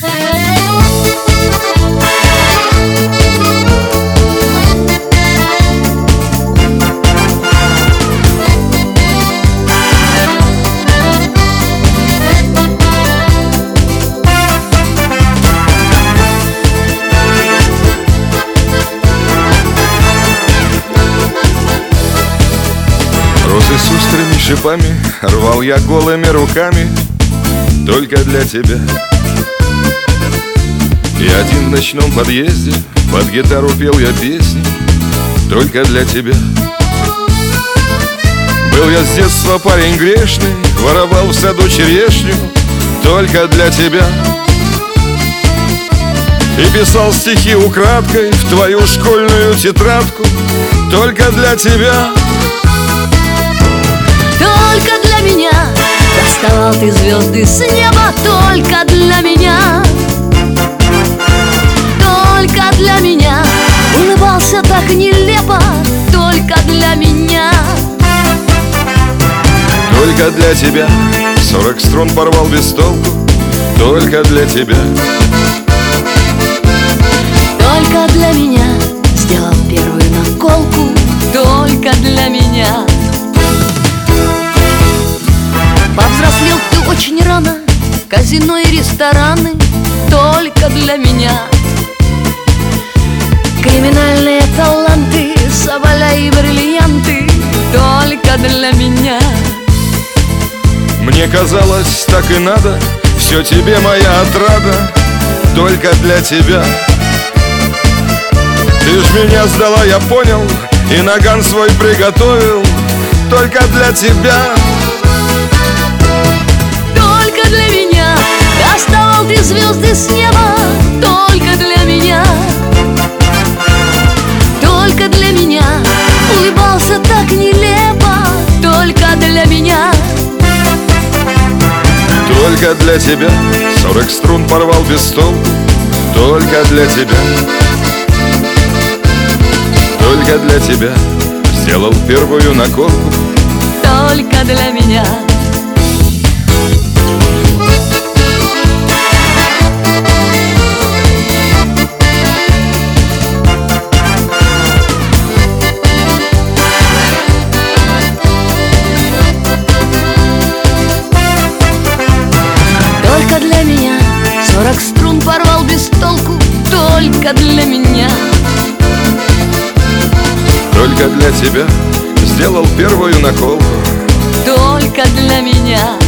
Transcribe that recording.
Розы с острыми шипами рвал я голыми руками только для тебя. И один в ночном подъезде под гитару пел я песни только для тебя. Был я с детства парень грешный, воровал в саду черешню только для тебя. И писал стихи украдкой в твою школьную тетрадку только для тебя. Только для меня доставал ты звезды с неба, только для меня. Только для меня улыбался так нелепо, только для меня. Только для тебя 40 струн порвал без толку, только для тебя. Только для меня сделал первую наколку, только для меня. Повзрослел ты очень рано, казино и рестораны только для меня. Криминальные таланты, соболя и бриллианты только для меня. Мне казалось, так и надо, все тебе моя отрада, только для тебя. Ты ж меня сдала, я понял, и наган свой приготовил только для тебя. Только для меня доставал ты звезды с неба, только для меня. Только для меня улыбался так нелепо, только для меня. Только для тебя 40 струн порвал без толку, только для тебя. Только для тебя сделал первую наколку, только для меня. Только для меня 40 струн порвал без толку, только для меня. Только для тебя сделал первую наколку, только для меня.